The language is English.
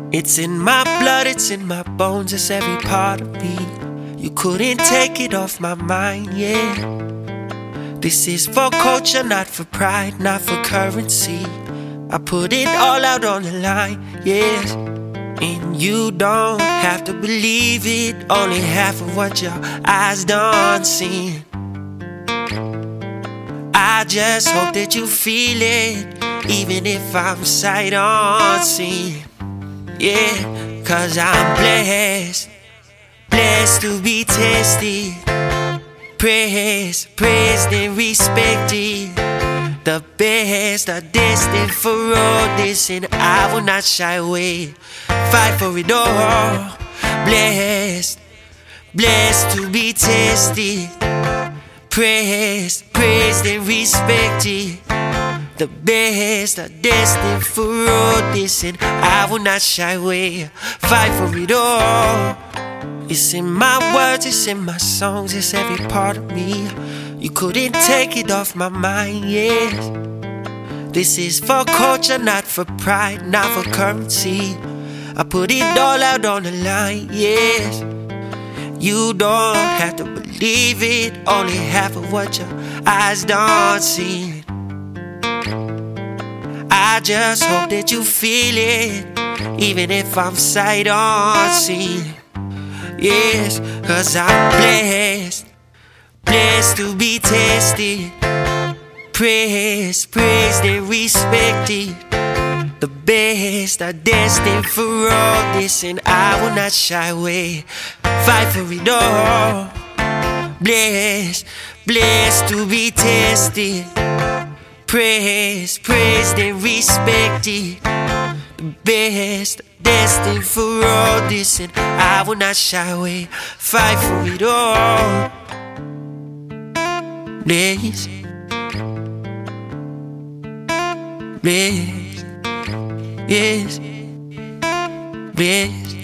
It's in my blood, it's in my bones, it's every part of me. You couldn't take it off my mind, yeah. This is for culture, not for pride, not for currency. I put it all out on the line, yes. And you don't have to believe it, only half of what your eyes done seen. I just hope that you feel it, even if I'm sight unseen. Yeah, 'cause I'm blessed, blessed to be tested, praised, praised and respected. The best are destined for all this, and I will not shy away. Fight for it all. Blessed, blessed to be tested, praised, praised and respected. The best are destined for all this, and I will not shy away. Fight for it all. It's in my words, it's in my songs, it's every part of me. You couldn't take it off my mind, yes. This is for culture, not for pride, not for currency. I put it all out on the line, yes. You don't have to believe it, only half of what your eyes don't see. I just hope that you feel it, even if I'm sight unseen. Yes, 'cause I'm blessed, blessed to be tested, praised, praised and respected. The best are destined for all this, and I will not shy away. Fight for it all. Blessed, blessed to be tested, praised, praised and respected. The best destined for all this, and I will not shy away. Fight for it all. Blessed, blessed, yes, blessed.